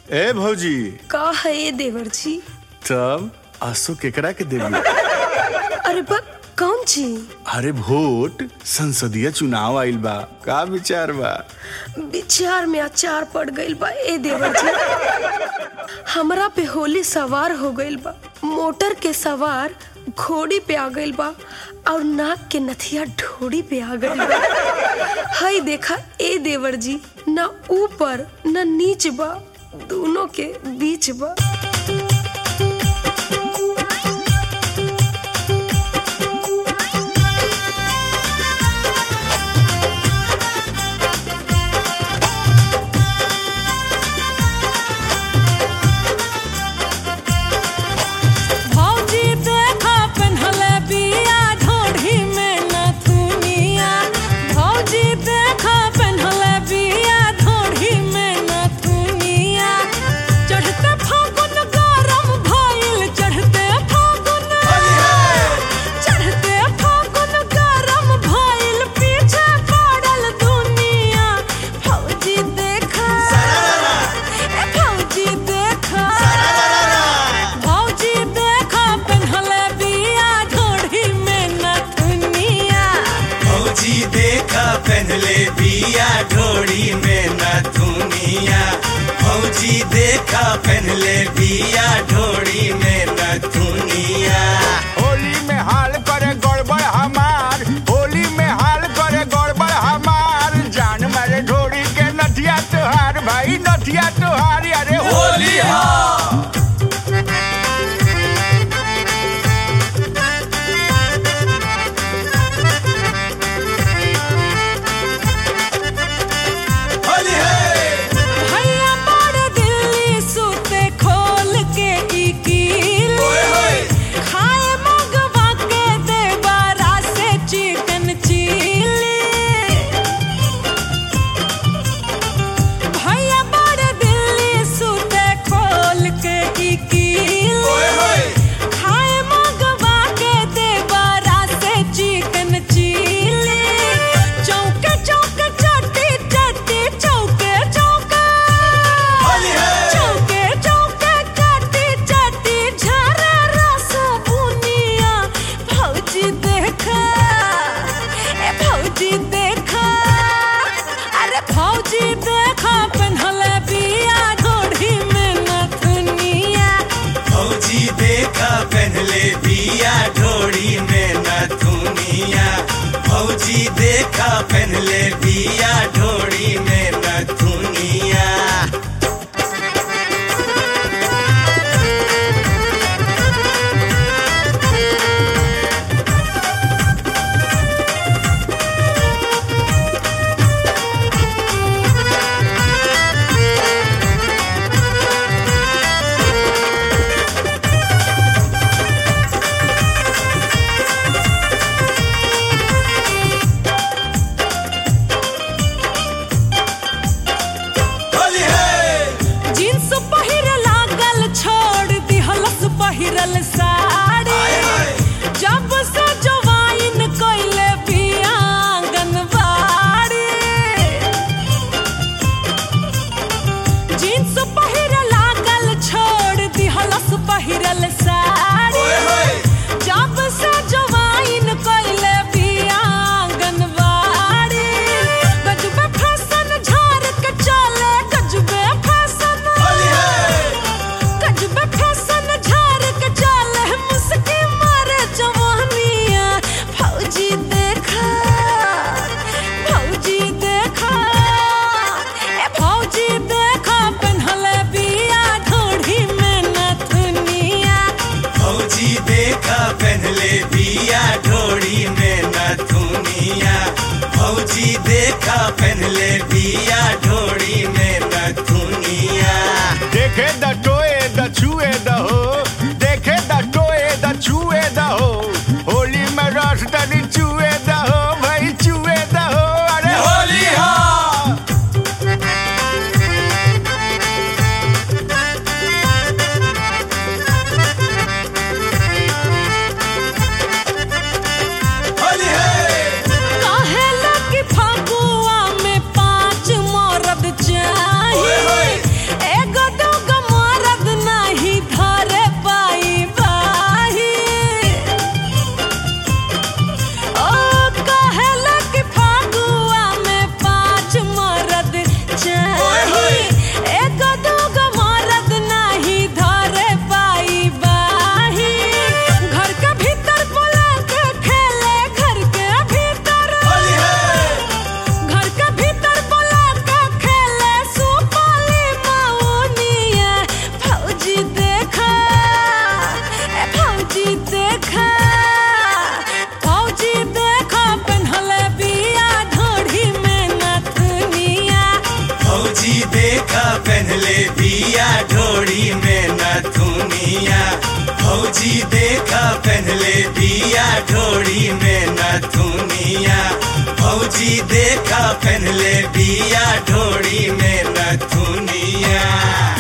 ए भौजी का है ये देवर जी? तब आंसू केकरा के देवी? अरे बा कौन जी? अरे वोट संसदीय चुनाव आइल बा, का विचार बा? विचार में अचार पड़ गइल बा ए देवर जी। हमरा पे होली सवार हो गइल बा, मोटर के सवार घोड़ी पे आ गइल बा और नाक के नथिया ढोड़ी पे आ गइल बा। हाय देखा ए देवर जी, ना ऊपर ना नीच बा, दोनों के बीच बा। पहनले बिया ढोड़ी में नथुनिया, भौजी देखा पहनले बिया ढोड़ी में नथुनिया। होली में हाल करे गड़बड़ हमार, होली में हाल करे गड़बड़ हमार, जान मारे ढोड़ी के नथिया तोहार भाई नथिया तोहार। अरे होली पहनले बिया ढोड़ी में नथुनिया, भौजी देखा पहनले बिया ढोड़ी में नथुनिया। पहनले बिया ढोड़ी में नथुनिया, भौजी देखा पहनले बिया ढोड़ी में नथुनिया। देखे द टोए द छुए द हो, देखे द टोए द छुए द हो, होली में रस तनी चुए द हो भाई चुए द हो। अरे होली काहे लगी फागुआ में 5 भौजी देखा पहनले बिया ढोड़ी में नथुनिया भौजी देखा पहनले बिया ढोड़ी में नथुनिया।